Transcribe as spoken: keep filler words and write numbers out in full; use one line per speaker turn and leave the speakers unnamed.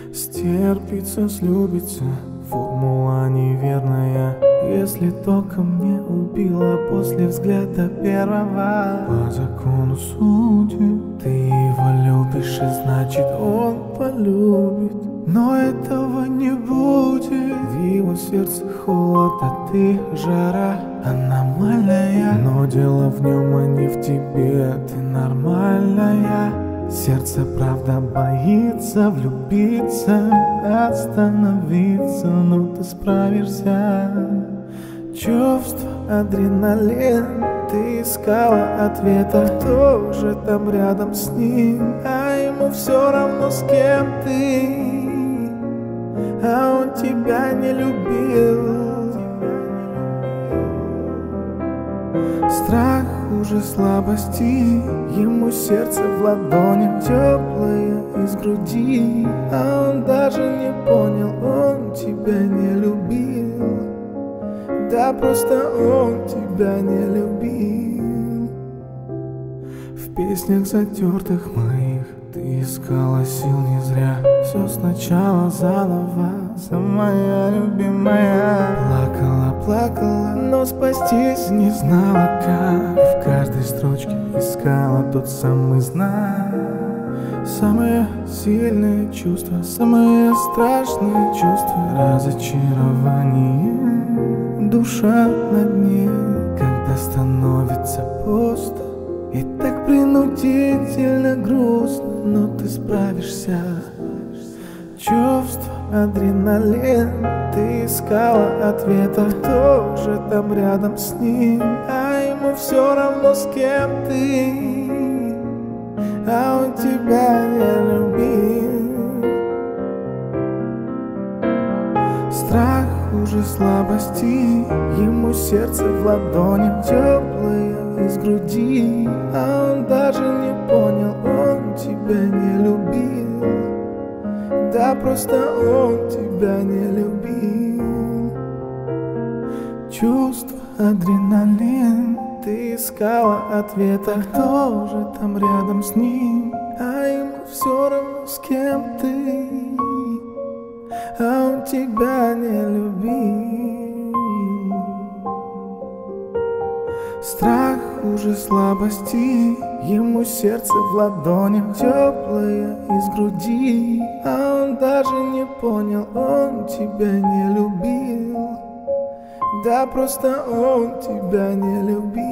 Стерпится, слюбится, формула неверная. Если тока мне убила после взгляда первого. По закону судеб ты его любишь, и значит он полюбит. Но этого не будет. В его сердце холод, а ты жара аномальная. Но дело в нем, а не в тебе, ты нормальная. Сердце правда боится влюбиться, остановиться, но ты справишься. Чувство, адреналин, ты искала ответа. Кто же там рядом с ним, а ему все равно с кем ты. А он тебя не любил. Страх хуже слабости, ему сердце в ладони теплое из груди. А он даже не понял, он тебя не любил. Да просто он тебя не любил. В песнях затертых моих ты искала сил не зря. Все сначала заново, самая любимая. Плакала, плакала, но спастись не знала как. И в каждой строчке искала тот самый знак. Самые сильные чувства, самые страшные чувства. Разочарование, душа на дне. Когда становится пусто и так принудительно грустно, но ты справишься. Чувство, адреналин, ты искала ответа. Кто же там рядом с ним, а ему все равно с кем ты. А он тебя не любил. Страх хуже слабости, ему сердце в ладони теплое из груди. А он даже не понял, он тебя не любил. Да просто он тебя не любил. Чувство, адреналин, ты искала ответа. Кто же там рядом с ним, а ему все равно с кем ты. А он тебя не любил. Страх хуже слабости, ему сердце в ладонях теплое из груди. А он даже не понял, он тебя не любил. Да просто он тебя не любил.